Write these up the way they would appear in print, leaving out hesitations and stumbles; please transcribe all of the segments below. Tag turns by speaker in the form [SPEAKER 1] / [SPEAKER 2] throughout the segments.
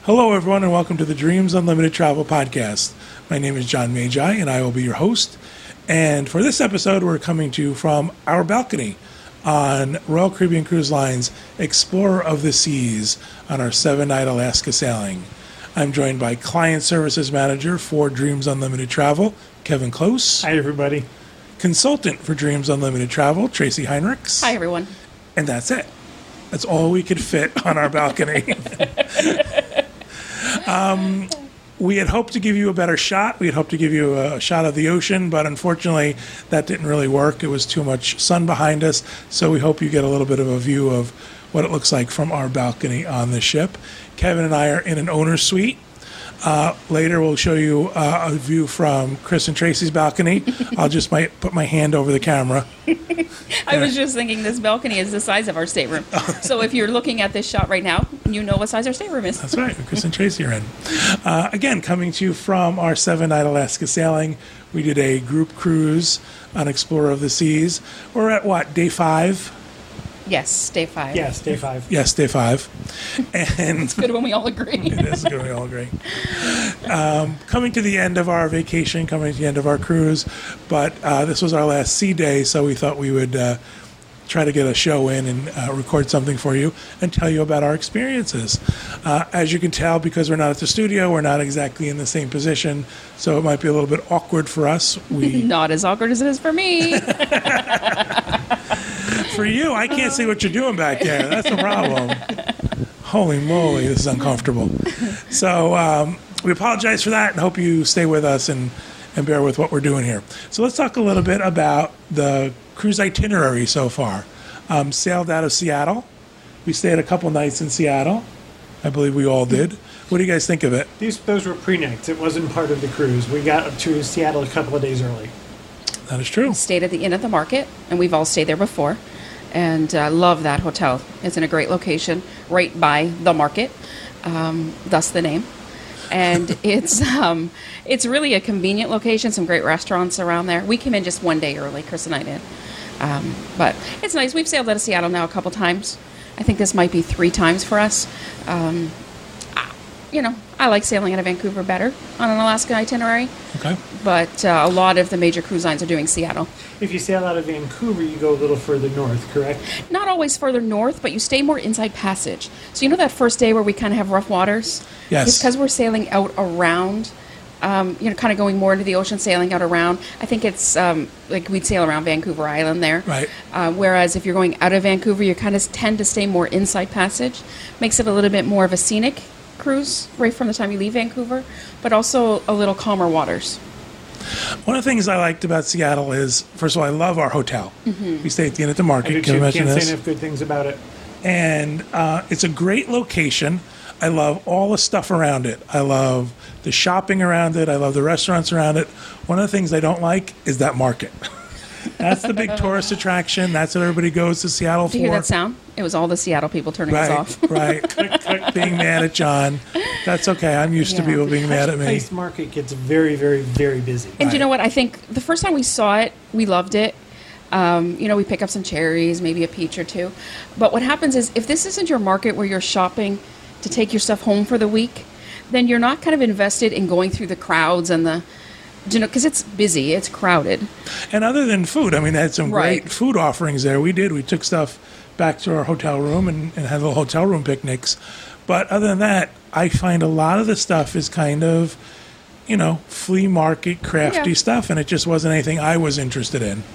[SPEAKER 1] Hello, everyone, and welcome to the Dreams Unlimited Travel Podcast. My name is John Magi, and I will be your host. And for this episode, we're coming to you from our balcony on Royal Caribbean Cruise Line's Explorer of the Seas on our 7-night Alaska sailing. I'm joined by Client Services Manager for Dreams Unlimited Travel, Kevin Close.
[SPEAKER 2] Hi, everybody.
[SPEAKER 1] Consultant for Dreams Unlimited Travel, Tracy Heinrichs.
[SPEAKER 3] Hi, everyone.
[SPEAKER 1] And that's it. That's all we could fit on our balcony. We had hoped to give you a better shot. We had hoped to give you a shot of the ocean, but unfortunately, that didn't really work. It was too much sun behind us, so we hope you get a little bit of a view of what it looks like from our balcony on the ship. Kevin and I are in an owner's suite. Later, we'll show you a view from Chris and Tracy's balcony. I'll just might put my hand over the camera.
[SPEAKER 3] I was just thinking this balcony is the size of our stateroom. So if you're looking at this shot right now, you know what size our stateroom is.
[SPEAKER 1] That's right. Chris and Tracy are in. Again, coming to you from our 7-night Alaska sailing. We did a group cruise on Explorer of the Seas. We're at what, day 5?
[SPEAKER 3] Yes, day 5.
[SPEAKER 2] Yes, day 5.
[SPEAKER 1] Yes, day 5. And
[SPEAKER 3] It's good when we all agree.
[SPEAKER 1] it is good, we all agree. Coming to the end of our vacation, coming to the end of our cruise, but this was our last sea day, so we thought we would try to get a show in and record something for you and tell you about our experiences. As you can tell, because we're not at the studio, we're not exactly in the same position, so it might be a little bit awkward for us.
[SPEAKER 3] Not as awkward as it is for me.
[SPEAKER 1] For you, I can't see what you're doing back there. That's the problem. Holy moly, this is uncomfortable. So we apologize for that and hope you stay with us and bear with what we're doing here. So let's talk a little bit about the cruise itinerary so far. Sailed out of Seattle. We stayed a couple nights in Seattle. I believe we all did. What do you guys think of it?
[SPEAKER 2] Those were pre-nights. It wasn't part of the cruise. We got to Seattle a couple of days early.
[SPEAKER 1] That is true.
[SPEAKER 3] Stayed at the Inn at the Market, and we've all stayed there before. And love that hotel. It's in a great location, right by the market, thus the name. And it's really a convenient location, some great restaurants around there. We came in just one day early, Chris and I did. But it's nice. We've sailed out of Seattle now a couple times. I think this might be 3 times for us. I like sailing out of Vancouver better on an Alaska itinerary.
[SPEAKER 1] Okay.
[SPEAKER 3] But a lot of the major cruise lines are doing Seattle.
[SPEAKER 2] If you sail out of Vancouver, you go a little further north, correct?
[SPEAKER 3] Not always further north, but you stay more inside passage. So you know that first day where we kind of have rough waters?
[SPEAKER 1] Yes.
[SPEAKER 3] It's because we're sailing out around, kind of going more into the ocean, sailing out around. I think it's like we'd sail around Vancouver Island there.
[SPEAKER 1] Right.
[SPEAKER 3] Whereas if you're going out of Vancouver, you kind of tend to stay more inside passage. Makes it a little bit more of a scenic cruise right from the time you leave Vancouver, but also a little calmer waters.
[SPEAKER 1] One of the things I liked about Seattle is, first of all, I love our hotel. Mm-hmm. We stay at the Inn at the
[SPEAKER 2] I
[SPEAKER 1] Market.
[SPEAKER 2] do
[SPEAKER 1] Can you
[SPEAKER 2] too.
[SPEAKER 1] mention
[SPEAKER 2] Can't
[SPEAKER 1] this?
[SPEAKER 2] say enough good things about it.
[SPEAKER 1] And it's a great location. I love all the stuff around it. I love the shopping around it. I love the restaurants around it. One of the things I don't like is that market. That's the big tourist attraction. That's what everybody goes to Seattle for.
[SPEAKER 3] Did you hear that sound? It was all the Seattle people turning us off.
[SPEAKER 1] Right. Being mad at John. That's okay. I'm used to people being mad at me.
[SPEAKER 2] Place Market gets very, very, very busy.
[SPEAKER 3] And you know what? I think the first time we saw it, we loved it. We pick up some cherries, maybe a peach or two. But what happens is if this isn't your market where you're shopping to take your stuff home for the week, then you're not kind of invested in going through the crowds and because it's busy, it's crowded.
[SPEAKER 1] And other than food, I mean, they had some
[SPEAKER 3] Right.
[SPEAKER 1] great food offerings there. We took stuff back to our hotel room and had little hotel room picnics. But other than that, I find a lot of the stuff is kind of, flea market, crafty stuff, and it just wasn't anything I was interested in.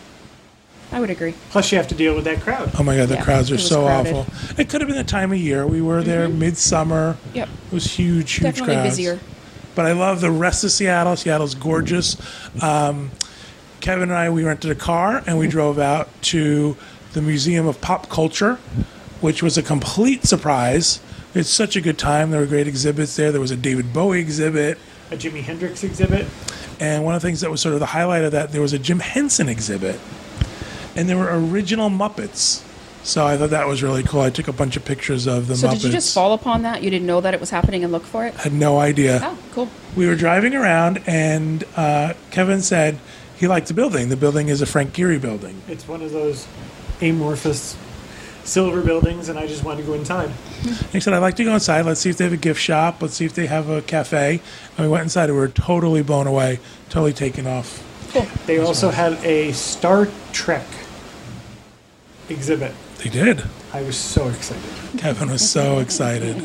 [SPEAKER 3] I would agree.
[SPEAKER 2] Plus, you have to deal with that crowd.
[SPEAKER 1] Oh my God, the
[SPEAKER 3] Yeah,
[SPEAKER 1] crowds are
[SPEAKER 3] it was
[SPEAKER 1] so
[SPEAKER 3] crowded.
[SPEAKER 1] awful. It could have been the time of year. We were there midsummer.
[SPEAKER 3] Yep.
[SPEAKER 1] It was huge
[SPEAKER 3] Definitely
[SPEAKER 1] crowds.
[SPEAKER 3] busier.
[SPEAKER 1] But I love the rest of Seattle. Seattle's gorgeous. Kevin and I, we rented a car and we drove out to the Museum of Pop Culture, which was a complete surprise. It's such a good time. There were great exhibits there. There was a David Bowie exhibit.
[SPEAKER 2] A Jimi Hendrix exhibit.
[SPEAKER 1] And one of the things that was sort of the highlight of that, there was a Jim Henson exhibit. And there were original Muppets. So I thought that was really cool. I took a bunch of pictures of the Muppets.
[SPEAKER 3] So did you just fall upon that? You didn't know that it was happening and look for it?
[SPEAKER 1] Had no idea.
[SPEAKER 3] Oh, cool.
[SPEAKER 1] We were driving around, and Kevin said he liked the building. The building is a Frank Gehry building.
[SPEAKER 2] It's one of those amorphous silver buildings, and I just wanted to go inside.
[SPEAKER 1] He said, I'd like to go inside. Let's see if they have a gift shop. Let's see if they have a cafe. And we went inside and we were totally blown away, totally taken off.
[SPEAKER 2] They also had a Star Trek exhibit.
[SPEAKER 1] They did.
[SPEAKER 2] I was so excited.
[SPEAKER 1] Kevin was so excited.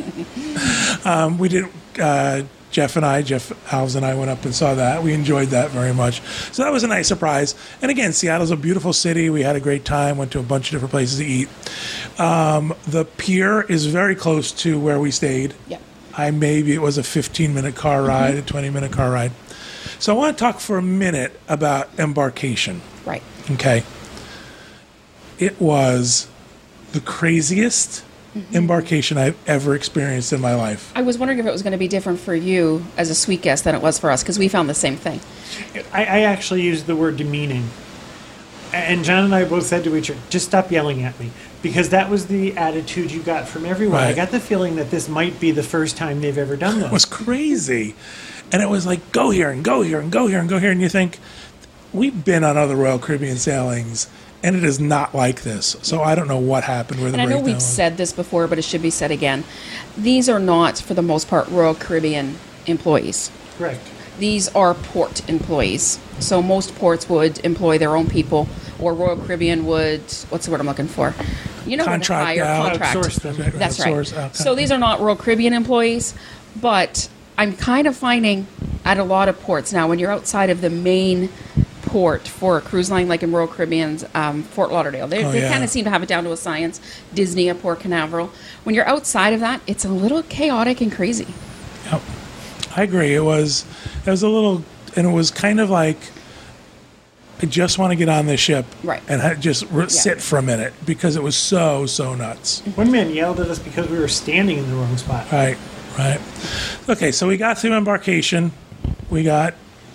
[SPEAKER 1] We did, Jeff Alves and I went up and saw that. We enjoyed that very much. So that was a nice surprise. And again, Seattle's a beautiful city. We had a great time, went to a bunch of different places to eat. The pier is very close to where we stayed.
[SPEAKER 3] Yep.
[SPEAKER 1] Maybe it was a 15-minute car ride, a 20-minute car ride. So I want to talk for a minute about embarkation.
[SPEAKER 3] Right.
[SPEAKER 1] Okay. It was the craziest embarkation I've ever experienced in my life.
[SPEAKER 3] I was wondering if it was going to be different for you as a suite guest than it was for us, because we found the same thing.
[SPEAKER 2] I actually used the word demeaning. And John and I both said to each other, just stop yelling at me. Because that was the attitude you got from everyone.
[SPEAKER 1] Right.
[SPEAKER 2] I got the feeling that this might be the first time they've ever done
[SPEAKER 1] It
[SPEAKER 2] this.
[SPEAKER 1] was crazy. And it was like, go here and go here and go here and go here. And you think, we've been on other Royal Caribbean sailings, and it is not like this. So I don't know what happened where the
[SPEAKER 3] And I know
[SPEAKER 1] breakdown
[SPEAKER 3] we've
[SPEAKER 1] was.
[SPEAKER 3] said this before, but it should be said again. These are not, for the most part, Royal Caribbean employees.
[SPEAKER 2] Correct.
[SPEAKER 3] These are port employees. So most ports would employ their own people, or Royal Caribbean would, what's the word I'm looking for? You know,
[SPEAKER 1] Contract
[SPEAKER 3] hire,
[SPEAKER 1] out.
[SPEAKER 3] contract.
[SPEAKER 2] Outsource them.
[SPEAKER 3] That's
[SPEAKER 1] Outsource
[SPEAKER 3] right.
[SPEAKER 1] out.
[SPEAKER 3] So these are not Royal Caribbean employees, but I'm kind of finding at a lot of ports now, when you're outside of the main port for a cruise line, like in Royal Caribbean's Fort Lauderdale, they
[SPEAKER 1] yeah.
[SPEAKER 3] kind of seem to have it down to a science. Disney at Port Canaveral. When you're outside of that, it's a little chaotic and crazy.
[SPEAKER 1] Yep. I agree. It was a little, and it was kind of like, I just want to get on this ship
[SPEAKER 3] Right.
[SPEAKER 1] and sit for a minute because it was so nuts.
[SPEAKER 2] One man yelled at us because we were standing in the wrong spot.
[SPEAKER 1] Right. Okay, so we got through embarkation. We got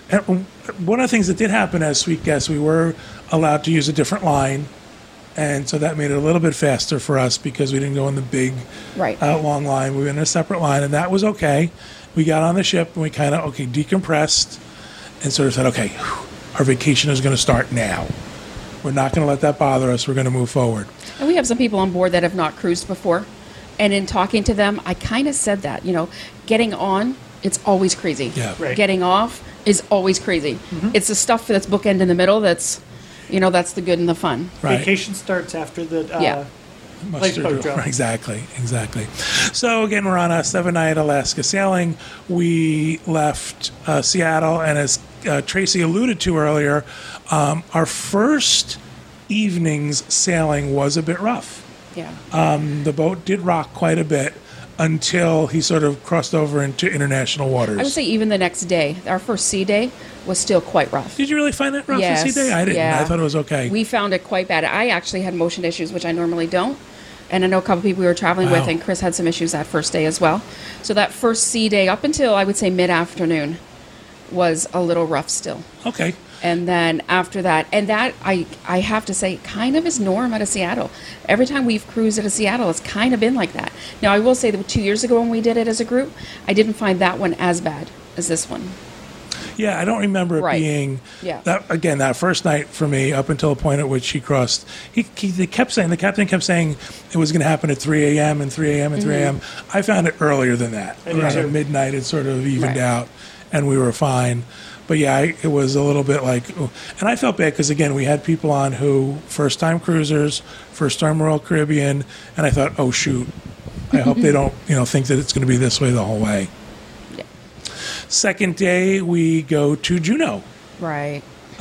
[SPEAKER 1] one of the things that did happen as suite guests, we were allowed to use a different line, and so that made it a little bit faster for us because we didn't go in the big,
[SPEAKER 3] Right.
[SPEAKER 1] long line. We went in a separate line, and that was okay. We got on the ship and we kind of decompressed, and sort of said, okay, our vacation is going to start now. We're not going to let that bother us. We're going to move forward.
[SPEAKER 3] And we have some people on board that have not cruised before. And in talking to them, I kind of said that, getting on, it's always crazy.
[SPEAKER 1] Yeah.
[SPEAKER 2] Right.
[SPEAKER 3] Getting off is always crazy. It's the stuff that's bookend in the middle that's the good and the fun.
[SPEAKER 1] Right.
[SPEAKER 2] Vacation starts after the
[SPEAKER 3] Yeah.
[SPEAKER 2] lifeboat drop.
[SPEAKER 1] Exactly. So again, we're on a 7-night Alaska sailing. We left Seattle, and as Tracy alluded to earlier, our first evening's sailing was a bit rough.
[SPEAKER 3] Yeah.
[SPEAKER 1] The boat did rock quite a bit until he sort of crossed over into international waters.
[SPEAKER 3] I would say even the next day, our first sea day was still quite rough.
[SPEAKER 1] Did you really find it rough
[SPEAKER 3] Yes.
[SPEAKER 1] the sea day? I didn't.
[SPEAKER 3] Yeah.
[SPEAKER 1] I thought it was okay.
[SPEAKER 3] We found it quite bad. I actually had motion issues, which I normally don't. And I know a couple people we were traveling with,
[SPEAKER 1] Wow.
[SPEAKER 3] and Chris had some issues that first day as well. So that first sea day, up until I would say mid-afternoon, was a little rough still.
[SPEAKER 1] Okay.
[SPEAKER 3] And then after that, and that I have to say kind of is norm out of Seattle. Every time we've cruised out of Seattle, it's kind of been like that. Now, I will say that 2 years ago when we did it as a group, I didn't find that one as bad as this one.
[SPEAKER 1] Yeah, I don't remember it
[SPEAKER 3] Right.
[SPEAKER 1] being
[SPEAKER 3] Yeah.
[SPEAKER 1] that first night for me up until the point at which he crossed. The captain kept saying it was going to happen at 3 a.m. and 3 a.m. and 3 a.m. I found it earlier than that.
[SPEAKER 2] I did
[SPEAKER 1] Around
[SPEAKER 2] too.
[SPEAKER 1] at midnight, it sort of evened
[SPEAKER 3] Right.
[SPEAKER 1] out, and we were fine. But yeah, it was a little bit like, and I felt bad because again, we had people on who first-time cruisers, first-time Royal Caribbean, and I thought, oh shoot, I hope they don't, think that it's going to be this way the whole way.
[SPEAKER 3] Yeah.
[SPEAKER 1] Second day, we go to Juneau.
[SPEAKER 3] Right.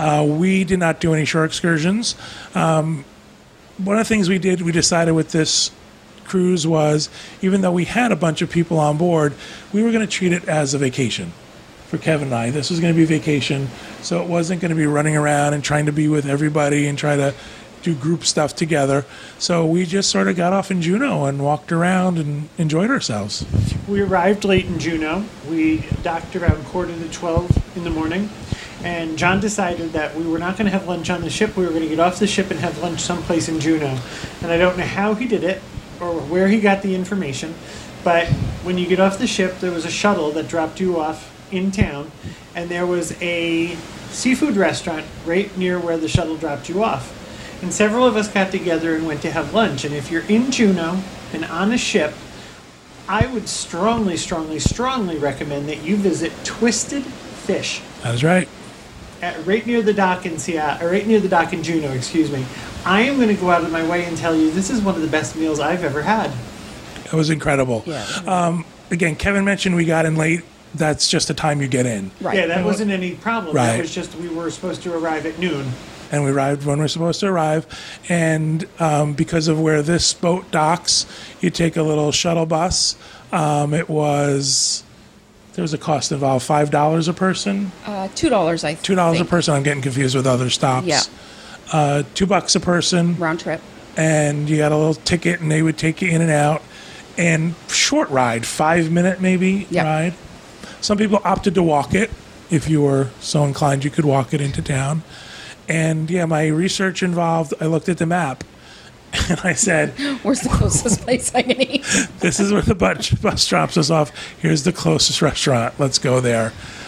[SPEAKER 1] We did not do any shore excursions. One of the things we decided with this cruise was, even though we had a bunch of people on board, we were going to treat it as a vacation. For Kevin and I, this was going to be vacation, so it wasn't going to be running around and trying to be with everybody and try to do group stuff together. So we just sort of got off in Juneau and walked around and enjoyed ourselves.
[SPEAKER 2] We arrived late in Juneau. We docked around 11:45 in the morning. And John decided that we were not going to have lunch on the ship. We were going to get off the ship and have lunch someplace in Juneau. And I don't know how he did it or where he got the information. But when you get off the ship, there was a shuttle that dropped you off in town. And there was a seafood restaurant right near where the shuttle dropped you off. and several of us got together and went to have lunch. And if you're in Juneau and on a ship, I would strongly, strongly, strongly recommend that you visit Twisted Fish.
[SPEAKER 1] That's right.
[SPEAKER 2] Right near the dock in Seattle, or right near the dock in Juneau, excuse me. I am going to go out of my way and tell you this is one of the best meals I've ever had.
[SPEAKER 1] It was incredible.
[SPEAKER 3] Yeah.
[SPEAKER 1] Again, Kevin mentioned we got in late. That's just the time you get in.
[SPEAKER 3] Right.
[SPEAKER 2] Yeah, that wasn't any problem.
[SPEAKER 1] Right.
[SPEAKER 2] That was just we were supposed to arrive at noon.
[SPEAKER 1] And we arrived when we were supposed to arrive. And because of where this boat docks, you take a little shuttle bus. There was a cost involved, $5 a person.
[SPEAKER 3] $2, I think.
[SPEAKER 1] $2 a person. I'm getting confused with other stops.
[SPEAKER 3] Yeah.
[SPEAKER 1] $2 a person.
[SPEAKER 3] Round trip.
[SPEAKER 1] And you got a little ticket, and they would take you in and out. And short ride, 5-minute maybe
[SPEAKER 3] Yep.
[SPEAKER 1] ride. Some people opted to walk it. If you were so inclined, you could walk it into town. And yeah, my research involved, I looked at the map and I said,
[SPEAKER 3] Where's the closest place I can eat?
[SPEAKER 1] this is where the bus drops us off. Here's the closest restaurant. Let's go there.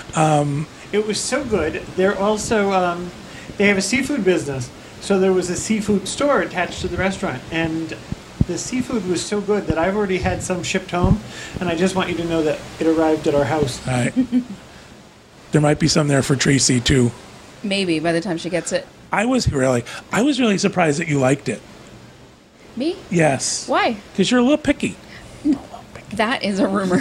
[SPEAKER 2] It was so good. They're also they have a seafood business, so there was a seafood store attached to the restaurant, and the seafood was so good that I've already had some shipped home, and I just want you to know that it arrived at our house.
[SPEAKER 1] All right. There might be some there for Tracy too.
[SPEAKER 3] Maybe by the time she gets it.
[SPEAKER 1] I was really surprised that you liked it.
[SPEAKER 3] Me?
[SPEAKER 1] Yes.
[SPEAKER 3] Why?
[SPEAKER 1] Because you're a little picky.
[SPEAKER 3] That is a rumor.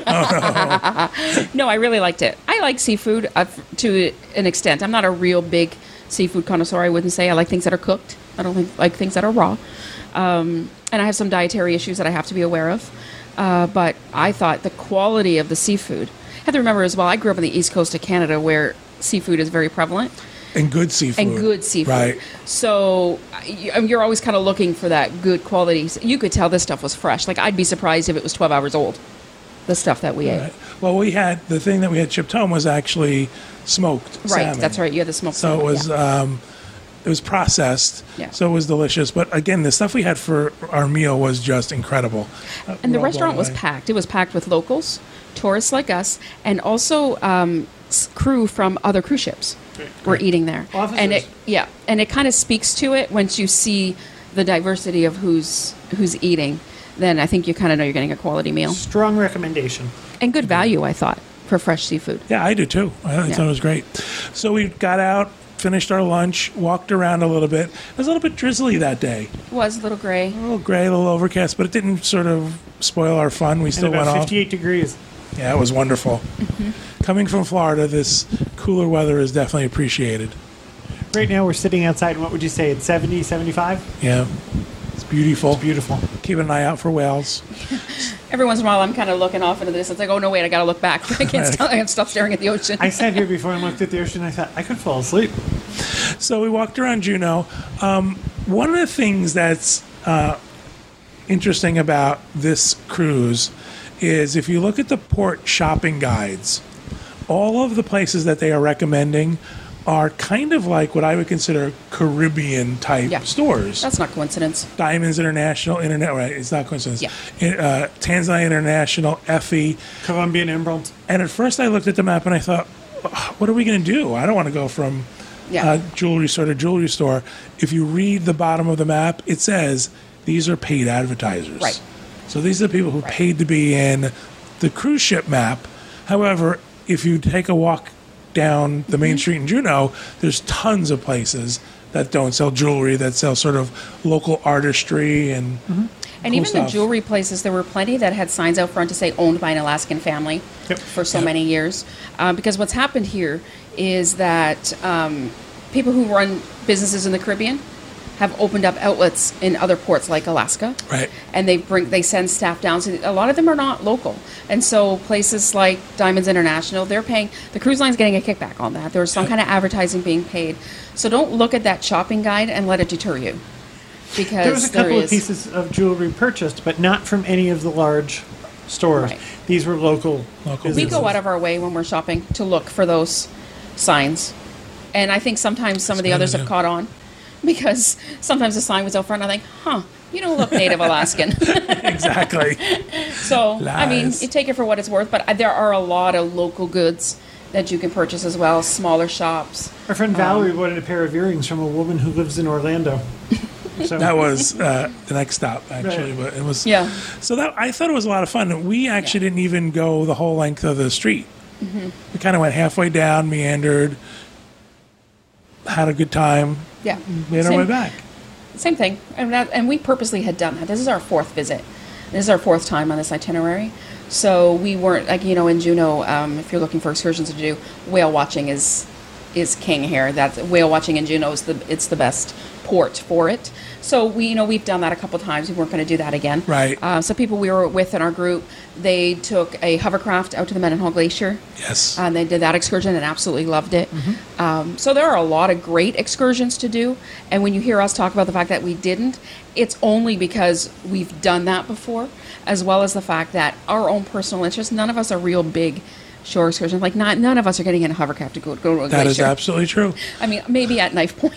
[SPEAKER 3] No, I really liked it. I like seafood to an extent. I'm not a real big seafood connoisseur, I wouldn't say. I like things that are cooked. I don't like things that are raw. And I have some dietary issues that I have to be aware of. But I thought the quality of the seafood. I have to remember as well, I grew up on the east coast of Canada where seafood is very prevalent.
[SPEAKER 1] And good seafood.
[SPEAKER 3] And good seafood.
[SPEAKER 1] Right.
[SPEAKER 3] So you're always kind of looking for that good quality. You could tell this stuff was fresh. Like, I'd be surprised if it was 12 hours old, the stuff that we ate.
[SPEAKER 1] Right. Well, the thing that we had shipped home was actually smoked
[SPEAKER 3] Right,
[SPEAKER 1] salmon.
[SPEAKER 3] that's right. You had the smoked
[SPEAKER 1] So
[SPEAKER 3] salmon,
[SPEAKER 1] it was
[SPEAKER 3] yeah.
[SPEAKER 1] it was processed.
[SPEAKER 3] Yeah.
[SPEAKER 1] So it was delicious. But again, the stuff we had for our meal was just incredible.
[SPEAKER 3] And the
[SPEAKER 1] We're all
[SPEAKER 3] restaurant
[SPEAKER 1] blown
[SPEAKER 3] was
[SPEAKER 1] away.
[SPEAKER 3] packed. It was packed with locals, tourists like us, and also crew from other cruise ships were eating there.
[SPEAKER 2] Officers.
[SPEAKER 3] And it kind of speaks to it once you see the diversity of who's eating. Then I think you kind of know you're getting a quality meal
[SPEAKER 2] Strong recommendation.
[SPEAKER 3] and good value. I thought for fresh seafood.
[SPEAKER 1] Yeah, I do too. I thought it was great. So we got out, finished our lunch, walked around a little bit. It was a little bit drizzly that day.
[SPEAKER 3] It was a little gray.
[SPEAKER 1] A little gray, a little overcast, but it didn't sort of spoil our fun. We
[SPEAKER 2] And
[SPEAKER 1] still went
[SPEAKER 2] about
[SPEAKER 1] off.
[SPEAKER 2] 58 degrees.
[SPEAKER 1] Yeah, it was wonderful. Coming from Florida, this cooler weather is definitely appreciated.
[SPEAKER 2] Right now we're sitting outside, and what would you say? It's 70, 75?
[SPEAKER 1] Yeah, it's beautiful.
[SPEAKER 2] Beautiful.
[SPEAKER 1] Keep an eye out for whales.
[SPEAKER 3] Every once in a while, I'm kind of looking off into this. It's like, oh no, wait, I got to look back. I can't stop staring at the ocean.
[SPEAKER 2] I sat here before and looked at the ocean, and I thought, I could fall asleep.
[SPEAKER 1] So we walked around Juneau. One of the things that's interesting about this cruise is if you look at the port shopping guides, all of the places that they are recommending are kind of like what I would consider Caribbean type
[SPEAKER 3] Yeah.
[SPEAKER 1] stores.
[SPEAKER 3] That's not coincidence.
[SPEAKER 1] Diamonds International, Internet, right? It's not coincidence.
[SPEAKER 3] Yeah.
[SPEAKER 1] Tanzania International, Effie.
[SPEAKER 2] Colombian Emerald.
[SPEAKER 1] And at first I looked at the map and I thought, what are we going to do? I don't want to go from
[SPEAKER 3] Yeah.
[SPEAKER 1] jewelry store to jewelry store. If you read the bottom of the map, it says these are paid advertisers.
[SPEAKER 3] Right.
[SPEAKER 1] So these are the people who paid to be in the cruise ship map. However, if you take a walk down the main street in Juneau, there's tons of places that don't sell jewelry, that sell sort of local artistry and
[SPEAKER 3] And
[SPEAKER 1] cool
[SPEAKER 3] even
[SPEAKER 1] stuff.
[SPEAKER 3] the jewelry places, there were plenty that had signs out front to say owned by an Alaskan family
[SPEAKER 2] Yep.
[SPEAKER 3] for so
[SPEAKER 1] Yep.
[SPEAKER 3] many years. Because what's happened here is that people who run businesses in the Caribbean have opened up outlets in other ports like Alaska.
[SPEAKER 1] Right.
[SPEAKER 3] And they send staff down. So a lot of them are not local. And so places like Diamonds International, they're paying, the cruise line's getting a kickback on that. There's some kind of advertising being paid. So don't look at that shopping guide and let it deter you. Because
[SPEAKER 2] There was a couple of
[SPEAKER 3] is-
[SPEAKER 2] pieces of jewelry purchased, but not from any of the large stores.
[SPEAKER 3] Right.
[SPEAKER 2] These were local.
[SPEAKER 1] Local
[SPEAKER 3] We
[SPEAKER 2] businesses.
[SPEAKER 3] go out of our way when we're shopping to look for those signs. And I think sometimes some of the
[SPEAKER 1] That's
[SPEAKER 3] others
[SPEAKER 1] good,
[SPEAKER 3] have
[SPEAKER 1] yeah.
[SPEAKER 3] caught on because sometimes the sign was out front and I think, you don't look Native Alaskan.
[SPEAKER 1] exactly.
[SPEAKER 3] So, I mean,
[SPEAKER 1] Lies.
[SPEAKER 3] you take it for what it's worth, but there are a lot of local goods that you can purchase as well, smaller shops.
[SPEAKER 2] Our friend Valerie wanted a pair of earrings from a woman who lives in Orlando. So
[SPEAKER 1] That was the next stop, actually,
[SPEAKER 2] Right.
[SPEAKER 1] but it was
[SPEAKER 3] Yeah.
[SPEAKER 1] So that I thought it was a lot of fun. We actually didn't even go the whole length of the street. We kind of went halfway down, meandered, had a good time,
[SPEAKER 3] Yeah.
[SPEAKER 1] made our
[SPEAKER 3] Same-
[SPEAKER 1] way back.
[SPEAKER 3] Same thing. And we purposely had done that. This is our fourth visit. This is our fourth time on this itinerary. So we weren't, like, in Juneau, if you're looking for excursions to do, whale watching is king here. That's whale watching in Juneau it's the best port for it. So we've done that a couple times. We weren't going to do that again.
[SPEAKER 1] Right.
[SPEAKER 3] So people we were with in our group, they took a hovercraft out to the Mendenhall Glacier.
[SPEAKER 1] Yes.
[SPEAKER 3] And they did that excursion and absolutely loved it. So there are a lot of great excursions to do. And when you hear us talk about the fact that we didn't, it's only because we've done that before, as well as the fact that our own personal interest, none of us are real big shore excursions. Like, none of us are getting in a hovercraft to go to a glacier.
[SPEAKER 1] That is absolutely true.
[SPEAKER 3] I mean, maybe at Knife Point.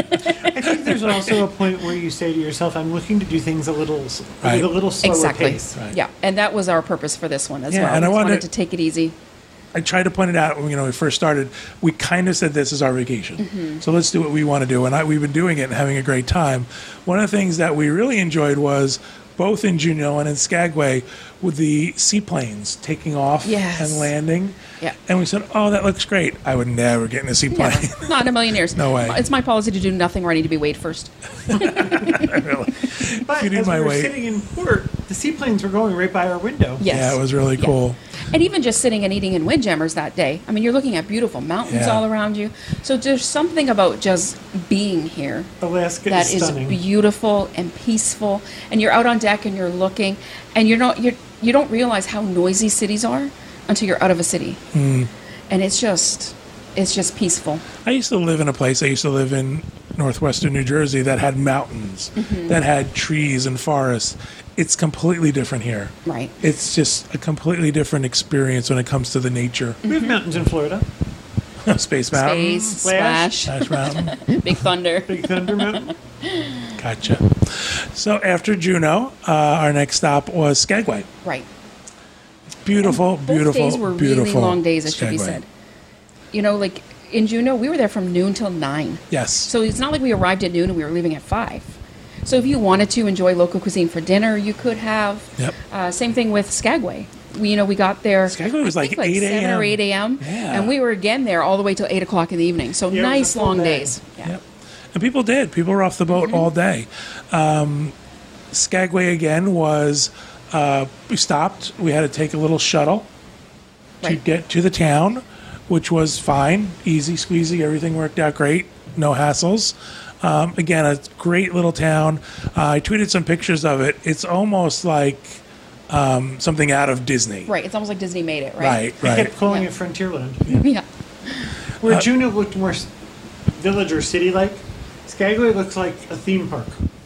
[SPEAKER 2] I think there's also a point where you say to yourself, I'm looking to do things a little
[SPEAKER 1] Right.
[SPEAKER 2] with a little slower
[SPEAKER 3] Exactly.
[SPEAKER 2] pace.
[SPEAKER 1] Right.
[SPEAKER 3] Yeah. And that was our purpose for this one as
[SPEAKER 1] Yeah,
[SPEAKER 3] well.
[SPEAKER 1] and I
[SPEAKER 3] We just
[SPEAKER 1] wanted-
[SPEAKER 3] to take it easy.
[SPEAKER 1] I tried to point it out when we first started. We kind of said this is our vacation, so let's do what we want to do, and we've been doing it and having a great time. One of the things that we really enjoyed was both in Juneau and in Skagway with the seaplanes taking off
[SPEAKER 3] Yes.
[SPEAKER 1] and landing.
[SPEAKER 3] Yeah.
[SPEAKER 1] And we said, "Oh, that looks great. I would never get in a seaplane."
[SPEAKER 3] Never. Not in a million years.
[SPEAKER 1] No way.
[SPEAKER 3] It's my policy to do nothing where I need to be weighed first.
[SPEAKER 1] Really.
[SPEAKER 2] But
[SPEAKER 1] You need
[SPEAKER 2] as
[SPEAKER 1] my
[SPEAKER 2] we were
[SPEAKER 1] weight.
[SPEAKER 2] sitting in port, the seaplanes were going right by our window.
[SPEAKER 3] Yes.
[SPEAKER 1] Yeah, it was really
[SPEAKER 3] Yeah.
[SPEAKER 1] cool.
[SPEAKER 3] And even just sitting and eating in Windjammers that day, I mean, you're looking at beautiful mountains
[SPEAKER 1] Yeah.
[SPEAKER 3] all around you. So there's something about just being here
[SPEAKER 2] Alaska
[SPEAKER 3] that
[SPEAKER 2] is
[SPEAKER 3] is
[SPEAKER 2] stunning.
[SPEAKER 3] beautiful and peaceful. And you're out on deck and you're looking, and you don't realize how noisy cities are until you're out of a city. And it's just peaceful.
[SPEAKER 1] I used to live in a place. I used to live in northwestern New Jersey that had mountains, that had trees and forests. It's completely different here.
[SPEAKER 3] Right.
[SPEAKER 1] It's just a completely different experience when it comes to the nature.
[SPEAKER 2] We have mountains in Florida.
[SPEAKER 1] Space Mountain,
[SPEAKER 3] Space,
[SPEAKER 2] Splash.
[SPEAKER 3] Splash,
[SPEAKER 1] Splash Mountain.
[SPEAKER 3] Big Thunder.
[SPEAKER 2] Big Thunder Mountain.
[SPEAKER 1] Gotcha. So after Juneau, our next stop was Skagway.
[SPEAKER 3] Right.
[SPEAKER 1] Beautiful,
[SPEAKER 3] Both
[SPEAKER 1] beautiful,
[SPEAKER 3] days were
[SPEAKER 1] beautiful.
[SPEAKER 3] really long days, it should be
[SPEAKER 1] Skagway.
[SPEAKER 3] said. Like in Juneau, we were there from noon till 9.
[SPEAKER 1] Yes.
[SPEAKER 3] So it's not like we arrived at noon and we were leaving at 5. So if you wanted to enjoy local cuisine for dinner, you could have.
[SPEAKER 1] Yep.
[SPEAKER 3] Same thing with Skagway. We got there.
[SPEAKER 1] Skagway was
[SPEAKER 3] I
[SPEAKER 1] like
[SPEAKER 3] think
[SPEAKER 1] 8
[SPEAKER 3] 7 or
[SPEAKER 1] a.m..
[SPEAKER 3] 8 a.m.
[SPEAKER 1] Yeah.
[SPEAKER 3] And we were again there all the way till 8 o'clock in the evening. So
[SPEAKER 2] Yeah, it was a
[SPEAKER 3] nice
[SPEAKER 2] full
[SPEAKER 3] long
[SPEAKER 2] day.
[SPEAKER 3] days. Yeah.
[SPEAKER 1] Yep. And people did. People were off the boat all day. Skagway again was, we stopped. We had to take a little shuttle to
[SPEAKER 3] Right.
[SPEAKER 1] get to the town, which was fine, easy squeezy. Everything worked out great. No hassles. Again, a great little town. I tweeted some pictures of it. It's almost like something out of Disney.
[SPEAKER 3] Right. It's almost like Disney made it,
[SPEAKER 1] Right,
[SPEAKER 2] I
[SPEAKER 1] right.
[SPEAKER 2] kept calling
[SPEAKER 3] Yeah.
[SPEAKER 2] it Frontierland.
[SPEAKER 3] Yeah.
[SPEAKER 2] Where Juneau looked more village or city-like, Skagway looks like a theme park.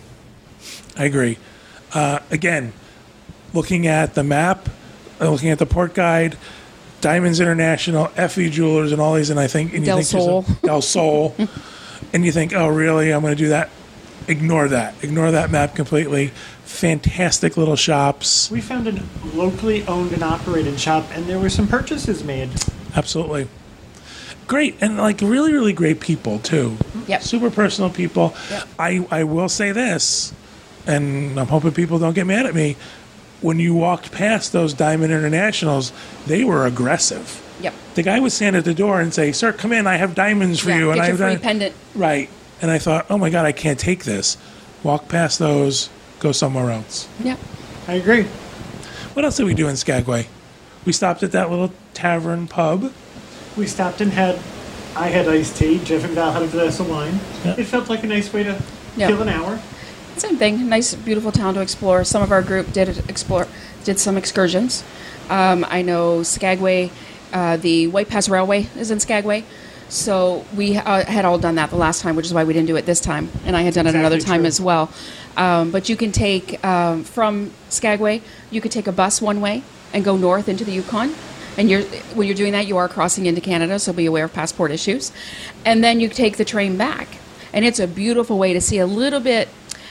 [SPEAKER 1] I agree. Again, looking at the map, looking at the port guide, Diamonds International, FE Jewelers, and all these, and I think and you
[SPEAKER 3] Del
[SPEAKER 1] think to yourself,
[SPEAKER 3] Sol.
[SPEAKER 1] Del Sol, and you think, oh, really? I'm going to do that? Ignore that. Ignore that map completely. Fantastic little shops.
[SPEAKER 2] We found a locally owned and operated shop, and there were some purchases made.
[SPEAKER 1] Absolutely. Great. And like really, really great people, too.
[SPEAKER 3] Yep.
[SPEAKER 1] Super personal people.
[SPEAKER 3] Yep.
[SPEAKER 1] I will say this, and I'm hoping people don't get mad at me. When you walked past those Diamond Internationals, they were aggressive.
[SPEAKER 3] Yep.
[SPEAKER 1] The guy would stand at the door and say, "Sir, come in. I have diamonds for
[SPEAKER 3] Yeah,
[SPEAKER 1] you."
[SPEAKER 3] get
[SPEAKER 1] And I
[SPEAKER 3] your free
[SPEAKER 1] have
[SPEAKER 3] pendant.
[SPEAKER 1] right. And I thought, "Oh my God, I can't take this." Walk past those. Go somewhere else.
[SPEAKER 3] Yep.
[SPEAKER 2] I agree.
[SPEAKER 1] What else did we do in Skagway? We stopped at that little tavern pub.
[SPEAKER 2] We stopped and I had iced tea. Jeff and Val had a glass of wine.
[SPEAKER 1] Yeah.
[SPEAKER 2] It felt like a nice way to
[SPEAKER 3] Yeah.
[SPEAKER 2] kill an hour.
[SPEAKER 3] Same thing. Nice, beautiful town to explore. Some of our group did some excursions. I know Skagway, the White Pass Railway is in Skagway. So we had all done that the last time, which is why we didn't do it this time. And I had done it another
[SPEAKER 2] Exactly
[SPEAKER 3] time
[SPEAKER 2] true.
[SPEAKER 3] as well. But you can take, from Skagway, you could take a bus one way and go north into the Yukon. And when you're doing that, you are crossing into Canada, so be aware of passport issues. And then you take the train back. And it's a beautiful way to see a little bit.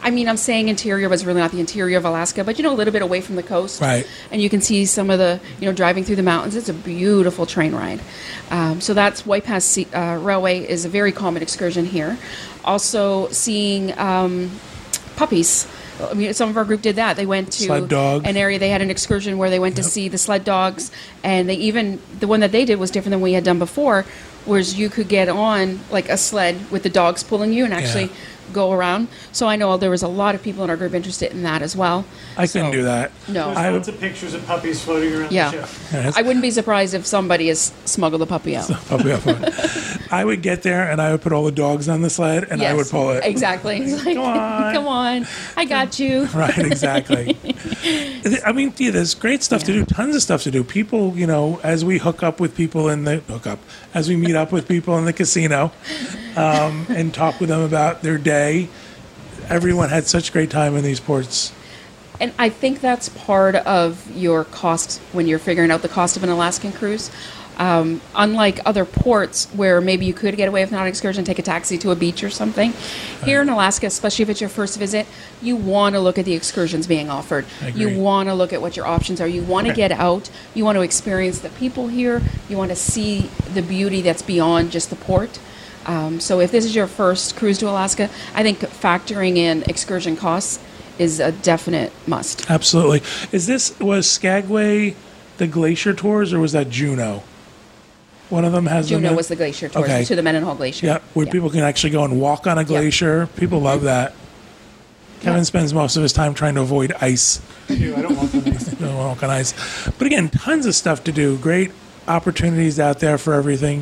[SPEAKER 3] I mean, I'm saying interior, but it's really not the interior of Alaska, but a little bit away from the coast.
[SPEAKER 1] Right.
[SPEAKER 3] And you can see some of the, driving through the mountains. It's a beautiful train ride. So that's White Pass Railway is a very common excursion here. Also seeing puppies. I mean, some of our group did that. They went to
[SPEAKER 1] Sled dog.
[SPEAKER 3] an area. They had an excursion where they went to see the sled dogs, and the one that they did was different than we had done before, whereas you could get on like a sled with the dogs pulling you and actually go around. So I know there was a lot of people in our group interested in that as well.
[SPEAKER 1] I couldn't do that.
[SPEAKER 3] No.
[SPEAKER 2] There's lots of pictures of puppies floating around
[SPEAKER 3] Yeah.
[SPEAKER 2] the ship.
[SPEAKER 1] Yeah,
[SPEAKER 3] I wouldn't be surprised if somebody has smuggled a puppy out.
[SPEAKER 1] puppy up on. I would get there and I would put all the dogs on the sled and I
[SPEAKER 3] Yes,
[SPEAKER 1] would pull it.
[SPEAKER 3] Exactly. It's like,
[SPEAKER 1] Come on.
[SPEAKER 3] come on, I got you.
[SPEAKER 1] Right, exactly. I mean, there's great stuff to do, tons of stuff to do. People, as we hook up with people as we meet up with people in the casino and talk with them about their day, everyone had such great time in these ports.
[SPEAKER 3] And I think that's part of your cost when you're figuring out the cost of an Alaskan cruise. Unlike other ports where maybe you could get away with not an excursion, take a taxi to a beach or something. Here in Alaska, especially if it's your first visit, you want to look at the excursions being offered.
[SPEAKER 1] I agree.
[SPEAKER 3] You want to look at what your options are. You want to get out. You want to experience the people here. You want to see the beauty that's beyond just the port. So if this is your first cruise to Alaska, I think factoring in excursion costs is a definite must.
[SPEAKER 1] Absolutely. Was Skagway the Glacier Tours or was that Juneau? One of them has
[SPEAKER 3] Juneau was the glacier tour
[SPEAKER 1] Okay.
[SPEAKER 3] to the Mendenhall Glacier.
[SPEAKER 1] Yeah, where people can actually go and walk on a glacier. People love that. Kevin spends most of his time trying to avoid ice.
[SPEAKER 2] I don't want the nice.
[SPEAKER 1] Don't walk on ice. But again, tons of stuff to do. Great opportunities out there for everything.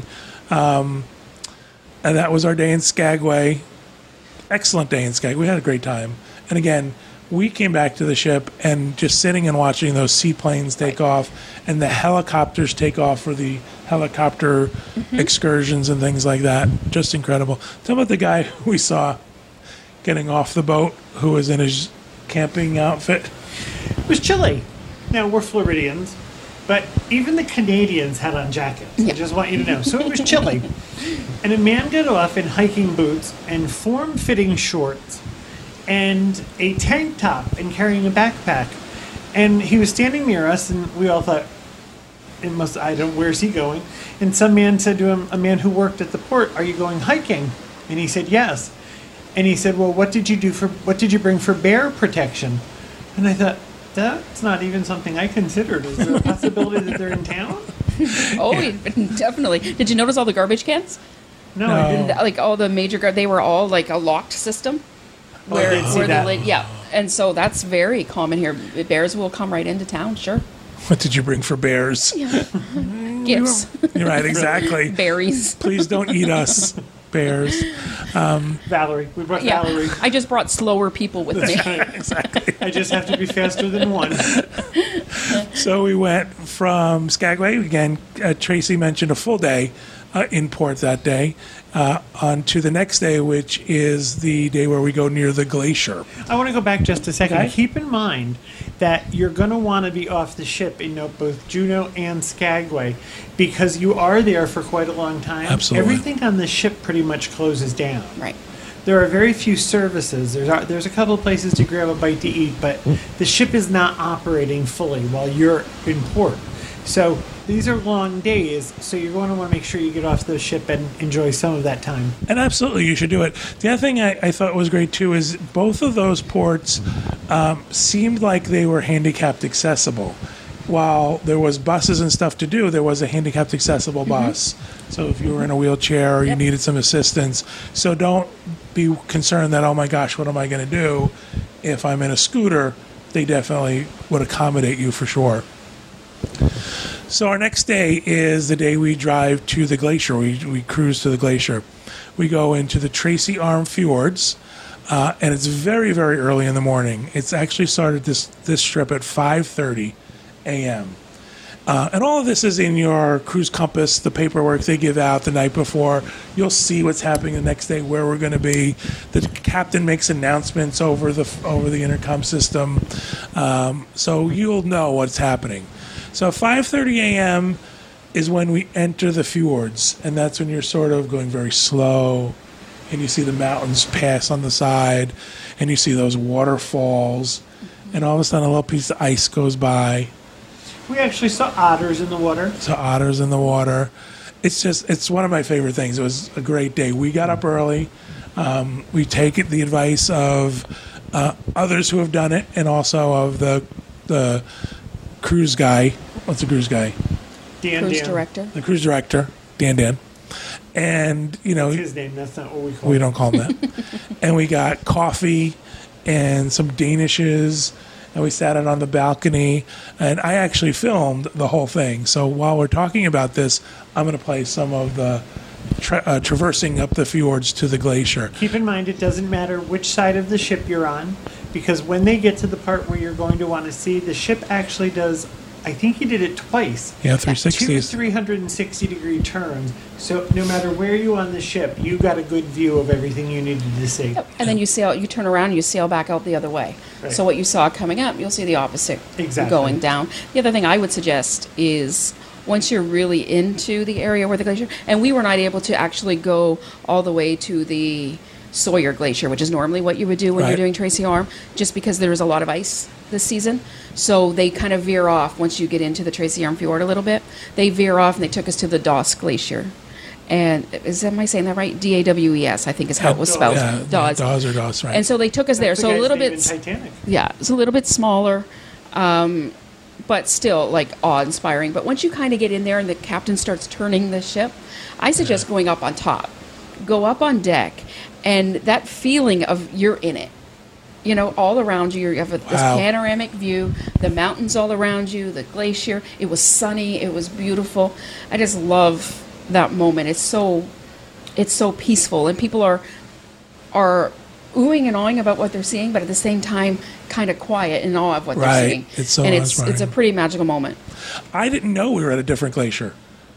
[SPEAKER 1] And that was our day in Skagway. Excellent day in Skagway. We had a great time. And again, we came back to the ship and just sitting and watching those seaplanes take off and the helicopters take off for the helicopter excursions and things like that. Just incredible. Tell about the guy who we saw getting off the boat who was in his camping outfit.
[SPEAKER 2] It was chilly. Now, we're Floridians, but even the Canadians had on jackets. I just want you to know. So it was chilly. And a man got off in hiking boots and form-fitting shorts and a tank top and carrying a backpack. And he was standing near us, and we all thought, where's he going? And some man said to him, a man who worked at the port, "Are you going hiking?" And he said, "Yes." And he said, "Well, what did you bring for bear protection?" And I thought, that's not even something I considered. Is there a possibility that they're in town?
[SPEAKER 3] Oh, definitely. Did you notice all the garbage cans?
[SPEAKER 2] No, I didn't.
[SPEAKER 3] Like all the major, they were all like a locked system.
[SPEAKER 2] I did see that.
[SPEAKER 3] And so that's very common here. Bears will come right into town, sure.
[SPEAKER 1] What did you bring for bears?
[SPEAKER 3] Gifts,
[SPEAKER 1] You're right, exactly.
[SPEAKER 3] berries.
[SPEAKER 1] Please don't eat us, bears.
[SPEAKER 2] Valerie. We brought
[SPEAKER 3] Yeah,
[SPEAKER 2] Valerie.
[SPEAKER 3] I just brought slower people with me.
[SPEAKER 1] Exactly.
[SPEAKER 2] I just have to be faster than one.
[SPEAKER 1] So we went from Skagway, again, Tracy mentioned a full day in port that day, on to the next day, which is the day where we go near the glacier.
[SPEAKER 2] I want to go back just a second.
[SPEAKER 1] Okay.
[SPEAKER 2] Keep in mind that you're going to want to be off the ship in both Juneau and Skagway because you are there for quite a long time.
[SPEAKER 1] Absolutely.
[SPEAKER 2] Everything on the ship pretty much closes down.
[SPEAKER 3] Right.
[SPEAKER 2] There are very few services. There's a couple of places to grab a bite to eat, but the ship is not operating fully while you're in port. So these are long days, so you're going to want to make sure you get off the ship and enjoy some of that time.
[SPEAKER 1] And absolutely, you should do it. The other thing I thought was great, too, is both of those ports seemed like they were handicapped accessible. While there was buses and stuff to do, there was a handicapped accessible bus. So if you were in a wheelchair or you needed some assistance, so don't be concerned that, oh my gosh, what am I going to do if I'm in a scooter? They definitely would accommodate you for sure. So our next day is the day we drive to the glacier. We cruise to the glacier. We go into the Tracy Arm Fjords, and it's very, very early in the morning. It's actually started this trip at 5:30 a.m. And all of this is in your cruise compass, the paperwork they give out the night before. You'll see what's happening the next day, where we're going to be. The captain makes announcements over the intercom system, so you'll know what's happening. So 5:30 a.m. is when we enter the fjords, and that's when you're sort of going very slow and you see the mountains pass on the side, and you see those waterfalls, and all of a sudden a little piece of ice goes by.
[SPEAKER 2] We actually saw otters in the water.
[SPEAKER 1] So otters in the water. It's one of my favorite things. It was a great day. We got up early. We take the advice of others who have done it, and also of the cruise guy. What's the cruise guy?
[SPEAKER 3] Cruise director.
[SPEAKER 1] The cruise director, Dan. And,
[SPEAKER 2] That's his name. That's not what we call him.
[SPEAKER 1] We don't call him that. And we got coffee and some Danishes, and we sat out on the balcony. And I actually filmed the whole thing. So while we're talking about this, I'm going to play some of the traversing up the fjords to the glacier.
[SPEAKER 2] Keep in mind, it doesn't matter which side of the ship you're on, because when they get to the part where you're going to want to see, the ship actually does, I think he did it twice.
[SPEAKER 1] Yeah, 360.
[SPEAKER 2] 2 360-degree turns. So no matter where you on the ship, you got a good view of everything you needed to see.
[SPEAKER 3] Yep. And then you turn around, you sail back out the other way.
[SPEAKER 2] Right.
[SPEAKER 3] So what you saw coming up, you'll see the opposite
[SPEAKER 2] Exactly.
[SPEAKER 3] going down. The other thing I would suggest is once you're really into the area where the glacier, and we were not able to actually go all the way to the Sawyer Glacier, which is normally what you would do when
[SPEAKER 1] Right.
[SPEAKER 3] you're doing Tracy Arm, just because there's a lot of ice this season. So they kind of veer off once you get into the Tracy Arm Fjord a little bit. They veer off, and they took us to the Doss Glacier. And am I saying that right? Dawes, I think is how it was spelled.
[SPEAKER 1] Yeah,
[SPEAKER 3] Dawes.
[SPEAKER 1] Dawes or Doss, right.
[SPEAKER 3] And so they took us there.
[SPEAKER 2] That's
[SPEAKER 3] So
[SPEAKER 2] the
[SPEAKER 3] a
[SPEAKER 2] guy's
[SPEAKER 3] little
[SPEAKER 2] name
[SPEAKER 3] bit,
[SPEAKER 2] in Titanic.
[SPEAKER 3] yeah, it's a little bit smaller, but still like awe-inspiring. But once you kind of get in there and the captain starts turning the ship, I suggest going up on top. Go up on deck, and that feeling of you're in it. All around you, you have this
[SPEAKER 1] Wow.
[SPEAKER 3] panoramic view, the mountains all around you, the glacier. It was sunny. It was beautiful. I just love that moment. It's so peaceful, and people are oohing and awing about what they're seeing, but at the same time, kind of quiet in awe of what
[SPEAKER 1] Right.
[SPEAKER 3] they're seeing.
[SPEAKER 1] It's so
[SPEAKER 3] and it's a
[SPEAKER 1] inspiring.
[SPEAKER 3] pretty magical moment.
[SPEAKER 1] I didn't know we were at a different glacier.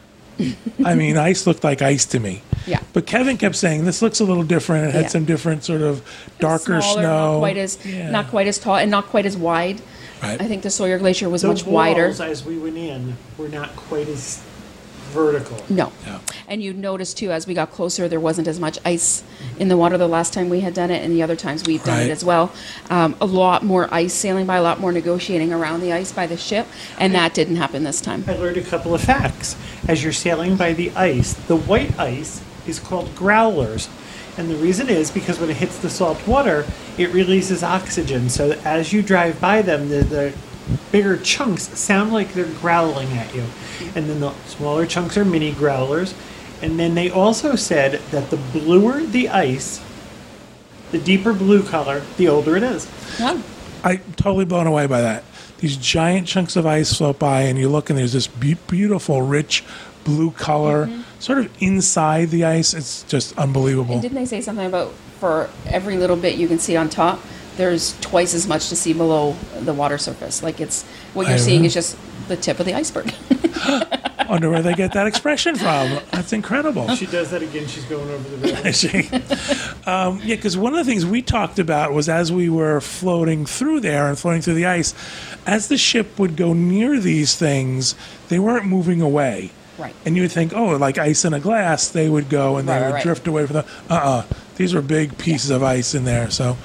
[SPEAKER 1] I mean, ice looked like ice to me.
[SPEAKER 3] Yeah.
[SPEAKER 1] But Kevin kept saying this looks a little different. It had
[SPEAKER 3] Yeah.
[SPEAKER 1] some different sort of darker
[SPEAKER 3] Smaller,
[SPEAKER 1] snow.
[SPEAKER 3] not quite as tall, and not quite as wide.
[SPEAKER 1] Right.
[SPEAKER 3] I think the Sawyer Glacier was
[SPEAKER 2] The
[SPEAKER 3] much wider.
[SPEAKER 2] walls, as we went in, were not quite as vertical.
[SPEAKER 3] No.
[SPEAKER 1] Yeah.
[SPEAKER 3] And you notice too, as we got closer, there wasn't as much ice in the water the last time we had done it, and the other times we've done
[SPEAKER 1] Right.
[SPEAKER 3] it as well. A lot more ice sailing by, a lot more negotiating around the ice by the ship, and that didn't happen this time.
[SPEAKER 2] I learned a couple of facts. As you're sailing by the ice, the white ice is called growlers. And the reason is because when it hits the salt water, it releases oxygen. So as you drive by them, the bigger chunks sound like they're growling at you. And then the smaller chunks are mini growlers. And then they also said that the bluer the ice, the deeper blue color, the older it is.
[SPEAKER 3] Yeah.
[SPEAKER 1] I'm totally blown away by that. These giant chunks of ice float by, and you look, and there's this beautiful, rich blue color sort of inside the ice. It's just unbelievable.
[SPEAKER 3] And didn't they say something about for every little bit you can see on top, there's twice as much to see below the water surface? Like it's what you're
[SPEAKER 1] I
[SPEAKER 3] seeing
[SPEAKER 1] know.
[SPEAKER 3] is just the tip of the iceberg.
[SPEAKER 1] Wonder where they get that expression from. That's incredible.
[SPEAKER 2] She does that again, she's going over the railing.
[SPEAKER 1] Yeah, because one of the things we talked about was as we were floating through there and floating through the ice, as the ship would go near these things, they weren't moving away.
[SPEAKER 3] Right.
[SPEAKER 1] And you would think, oh, like ice in a glass, they would go and they would
[SPEAKER 3] Right.
[SPEAKER 1] drift away from the. These were big pieces of ice in there. So,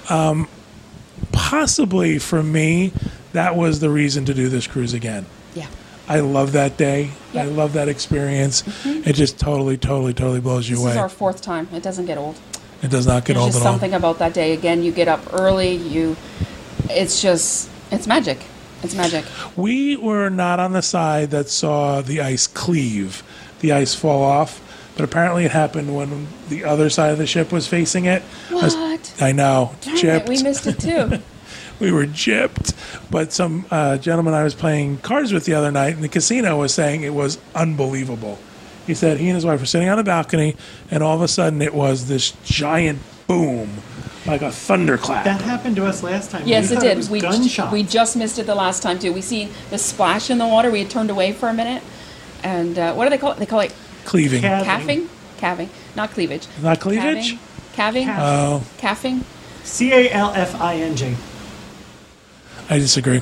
[SPEAKER 1] possibly for me, that was the reason to do this cruise again.
[SPEAKER 3] Yeah.
[SPEAKER 1] I love that day.
[SPEAKER 3] Yeah.
[SPEAKER 1] I love that experience. It just totally blows you
[SPEAKER 3] This
[SPEAKER 1] away.
[SPEAKER 3] is our fourth time. It doesn't get old.
[SPEAKER 1] It does not get
[SPEAKER 3] There's
[SPEAKER 1] old
[SPEAKER 3] just
[SPEAKER 1] at all.
[SPEAKER 3] something about that day. Again, you get up early. It's magic. It's magic.
[SPEAKER 1] We were not on the side that saw the ice cleave, the ice fall off, but apparently it happened when the other side of the ship was facing it.
[SPEAKER 3] What?
[SPEAKER 1] I know,
[SPEAKER 3] Darn it,
[SPEAKER 1] gypped.
[SPEAKER 3] we missed it too.
[SPEAKER 1] We were gypped. But some gentleman I was playing cards with the other night in the casino was saying it was unbelievable. He said he and his wife were sitting on a balcony, and all of a sudden it was this giant boom, like a thunderclap.
[SPEAKER 2] That happened to us last time.
[SPEAKER 3] Yes,
[SPEAKER 2] we
[SPEAKER 3] it
[SPEAKER 2] thought
[SPEAKER 3] did.
[SPEAKER 2] was
[SPEAKER 3] We
[SPEAKER 2] gunshots.
[SPEAKER 3] just missed it the last time too. We seen the splash in the water. We had turned away for a minute, and what do they call it? They call it
[SPEAKER 1] Cleaving.
[SPEAKER 3] calving, not cleavage.
[SPEAKER 1] Not cleavage?
[SPEAKER 3] Calving.
[SPEAKER 1] Oh,
[SPEAKER 3] Calving.
[SPEAKER 2] CALFING.
[SPEAKER 1] I disagree.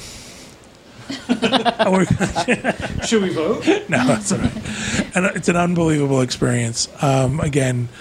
[SPEAKER 2] Should we vote?
[SPEAKER 1] No, that's all right. And it's an unbelievable experience. Again,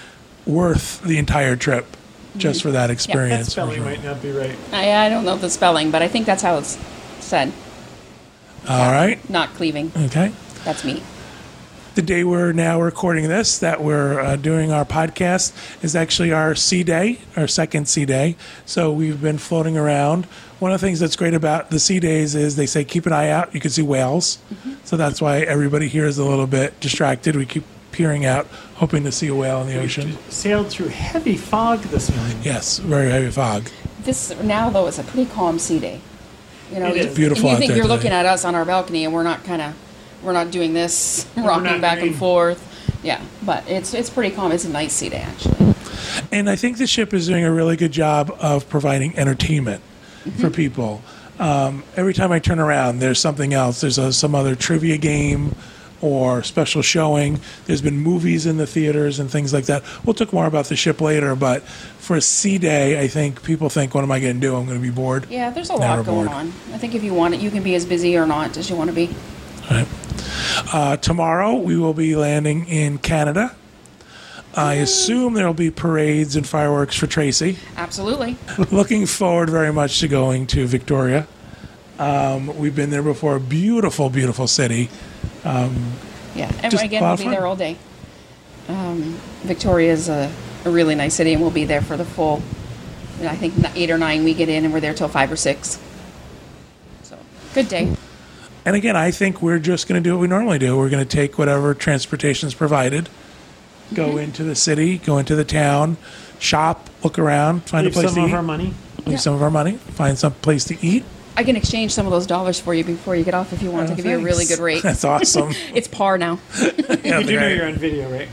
[SPEAKER 1] worth the entire trip just for that
[SPEAKER 2] That
[SPEAKER 1] experience. for
[SPEAKER 2] spelling
[SPEAKER 1] sure.
[SPEAKER 2] might not be right.
[SPEAKER 3] I don't know the spelling, but I think that's how it's said.
[SPEAKER 1] All right.
[SPEAKER 3] Not cleaving.
[SPEAKER 1] Okay.
[SPEAKER 3] That's me.
[SPEAKER 1] The day we're now recording this, that we're doing our podcast, is actually our sea day, our second sea day. So we've been floating around. One of the things that's great about the sea days is they say keep an eye out. You can see whales. So that's why everybody here is a little bit distracted. We keep peering out, hoping to see a whale in the ocean.
[SPEAKER 2] Sailed through heavy fog this morning.
[SPEAKER 1] Yes, very heavy fog.
[SPEAKER 3] This now though is a pretty calm sea day. You know,
[SPEAKER 2] It
[SPEAKER 3] you,
[SPEAKER 2] is.
[SPEAKER 1] Beautiful
[SPEAKER 3] and you
[SPEAKER 1] out
[SPEAKER 3] think
[SPEAKER 1] there
[SPEAKER 3] you're
[SPEAKER 1] today.
[SPEAKER 3] looking at us on our balcony, and we're not doing this, rocking
[SPEAKER 2] not
[SPEAKER 3] back
[SPEAKER 2] green.
[SPEAKER 3] and forth. Yeah, but it's pretty calm. It's a nice sea day actually.
[SPEAKER 1] And I think the ship is doing a really good job of providing entertainment for people. Every time I turn around, there's something else. There's some other trivia game or special showing. There's been movies in the theaters and things like that. We'll talk more about the ship later, but for a sea day, I think people think, what am I going to do? I'm going to be bored.
[SPEAKER 3] Yeah, there's a
[SPEAKER 1] Never
[SPEAKER 3] lot going
[SPEAKER 1] bored.
[SPEAKER 3] on. I think if you want it, you can be as busy or not as you want to be.
[SPEAKER 1] Right. Tomorrow, we will be landing in Canada. I assume there will be parades and fireworks for Tracy.
[SPEAKER 3] Absolutely.
[SPEAKER 1] Looking forward very much to going to Victoria. We've been there before. Beautiful, beautiful city.
[SPEAKER 3] Yeah, and
[SPEAKER 1] Just
[SPEAKER 3] again,
[SPEAKER 1] a lot
[SPEAKER 3] we'll
[SPEAKER 1] of
[SPEAKER 3] be
[SPEAKER 1] fun.
[SPEAKER 3] there all day. Victoria is a really nice city, and we'll be there for the full. I think 8 or 9 we get in, and we're there till 5 or 6. So good day.
[SPEAKER 1] And again, I think we're just going to do what we normally do. We're going to take whatever transportation is provided, go into the city, go into the town, shop, look around, find
[SPEAKER 2] Leave
[SPEAKER 1] a place
[SPEAKER 2] some
[SPEAKER 1] to
[SPEAKER 2] of
[SPEAKER 1] eat,
[SPEAKER 2] our money.
[SPEAKER 1] leave some of our money, find some place to eat.
[SPEAKER 3] I can exchange some of those dollars for you before you get off if you want to give you a really good rate.
[SPEAKER 1] That's awesome.
[SPEAKER 3] It's par now.
[SPEAKER 1] Yeah,
[SPEAKER 2] You do know
[SPEAKER 1] right.
[SPEAKER 2] you're on video, right?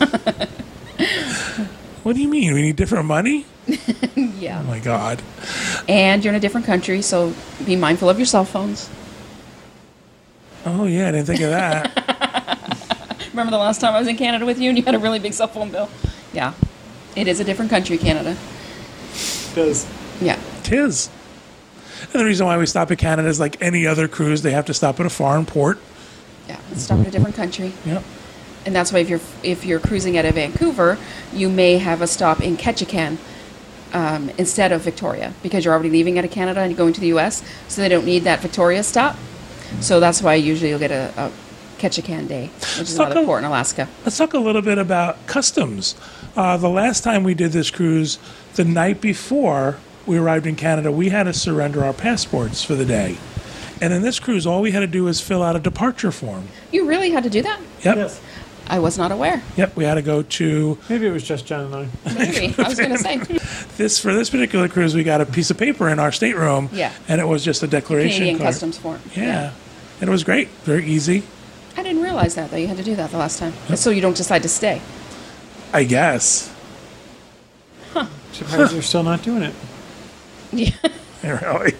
[SPEAKER 1] What do you mean? We need different money?
[SPEAKER 3] Yeah.
[SPEAKER 1] Oh my God.
[SPEAKER 3] And you're in a different country, so be mindful of your cell phones.
[SPEAKER 1] Oh yeah, I didn't think of that.
[SPEAKER 3] Remember the last time I was in Canada with you and you had a really big cell phone bill? Yeah. It is a different country, Canada.
[SPEAKER 2] Does
[SPEAKER 3] Yeah.
[SPEAKER 1] Tis. And the reason why we stop at Canada is like any other cruise, they have to stop at a foreign port.
[SPEAKER 3] Yeah. Let's stop in a different country.
[SPEAKER 1] Yep.
[SPEAKER 3] And that's why if you're cruising out of Vancouver, you may have a stop in Ketchikan instead of Victoria, because you're already leaving out of Canada and going to the U.S., so they don't need that Victoria stop. So that's why usually you'll get a Ketchikan day, which is another port in Alaska.
[SPEAKER 1] Let's talk a little bit about customs. The last time we did this cruise, the night before we arrived in Canada, we had to surrender our passports for the day. And in this cruise, all we had to do was fill out a departure form.
[SPEAKER 3] You really had to do that?
[SPEAKER 1] Yep.
[SPEAKER 2] yes.
[SPEAKER 3] I was not aware.
[SPEAKER 1] Yep. We had to go to
[SPEAKER 2] Maybe it was just John and I.
[SPEAKER 3] Maybe. I was going to say.
[SPEAKER 1] for this particular cruise. We got a piece of paper in our stateroom.
[SPEAKER 3] Yeah.
[SPEAKER 1] And it was just a declaration
[SPEAKER 3] Canadian
[SPEAKER 1] card.
[SPEAKER 3] customs form.
[SPEAKER 1] Yeah. And it was great. Very easy.
[SPEAKER 3] I didn't realize that you had to do that the last time. So you don't decide to stay.
[SPEAKER 1] I guess.
[SPEAKER 2] Surprised you're still not doing it.
[SPEAKER 3] Yeah.
[SPEAKER 1] Really.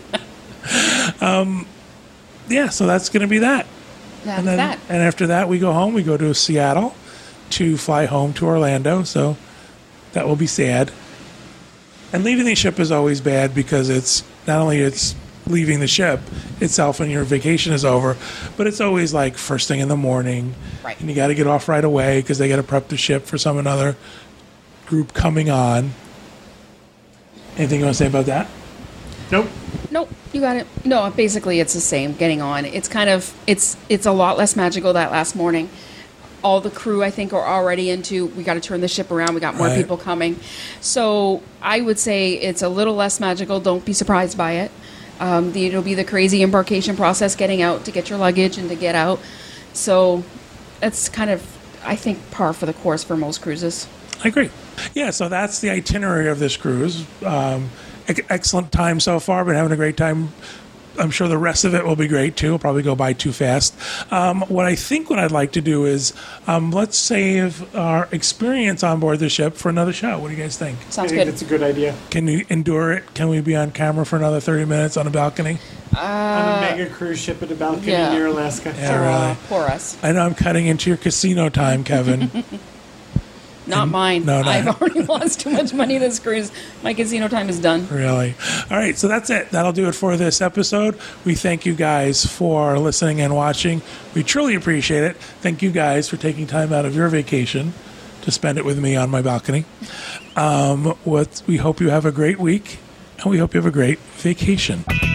[SPEAKER 1] Yeah. So that's going to be that.
[SPEAKER 3] That's
[SPEAKER 1] And then,
[SPEAKER 3] that.
[SPEAKER 1] and after that, we go home. We go to Seattle to fly home to Orlando. So that will be sad. And leaving the ship is always bad because it's not only it's leaving the ship itself and your vacation is over, but it's always like first thing in the morning.
[SPEAKER 3] Right.
[SPEAKER 1] And you got to get off right away because they got to prep the ship for some another group coming on. Anything you want to say about that?
[SPEAKER 2] Nope.
[SPEAKER 3] Nope, you got it. No, basically it's the same. Getting on. It's kind of it's a lot less magical that last morning. All the crew, I think, are already into. We got to turn the ship around. We got more
[SPEAKER 1] Right.
[SPEAKER 3] people coming, so I would say it's a little less magical. Don't be surprised by it. It'll be the crazy embarkation process, getting out to get your luggage and to get out. So that's kind of, I think, par for the course for most cruises.
[SPEAKER 1] I agree. Yeah, so that's the itinerary of this cruise. Excellent time so far. Been having a great time. I'm sure the rest of it will be great too. It'll probably go by too fast. What I'd like to do is let's save our experience on board the ship for another show. What do you guys think?
[SPEAKER 2] I
[SPEAKER 3] Sounds
[SPEAKER 2] think
[SPEAKER 3] good.
[SPEAKER 2] that's a good idea.
[SPEAKER 1] Can you endure it? Can we be on camera for another 30 minutes on a balcony?
[SPEAKER 2] On a mega cruise ship at a balcony
[SPEAKER 3] yeah.
[SPEAKER 2] near Alaska.
[SPEAKER 1] Yeah, really.
[SPEAKER 3] Poor us.
[SPEAKER 1] I know I'm cutting into your casino time, Kevin.
[SPEAKER 3] Not mine.
[SPEAKER 1] no, no.
[SPEAKER 3] I've already lost too much money this cruise. My casino time is done.
[SPEAKER 1] Really? All right, so that's it. That'll do it for this episode. We thank you guys for listening and watching. We truly appreciate it. Thank you guys for taking time out of your vacation to to spend it with me on my balcony. We hope you have a great week, and we hope you have a great vacation.